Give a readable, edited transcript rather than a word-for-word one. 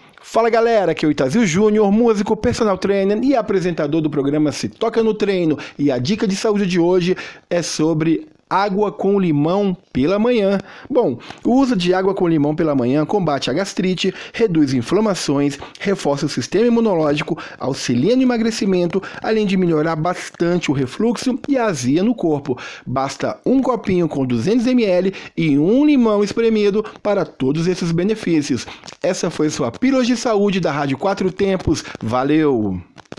Fala galera, aqui é o Itazil Júnior, músico, personal trainer e apresentador do programa Se Toca no Treino. E a dica de saúde de hoje é sobre água com limão pela manhã. Bom, o uso de água com limão pela manhã combate a gastrite, reduz inflamações, reforça o sistema imunológico, auxilia no emagrecimento, além de melhorar bastante o refluxo e a azia no corpo. Basta um copinho com 200 ml e um limão espremido para todos esses benefícios. Essa foi sua Pílulas de Saúde da Rádio Quatro Tempos. Valeu!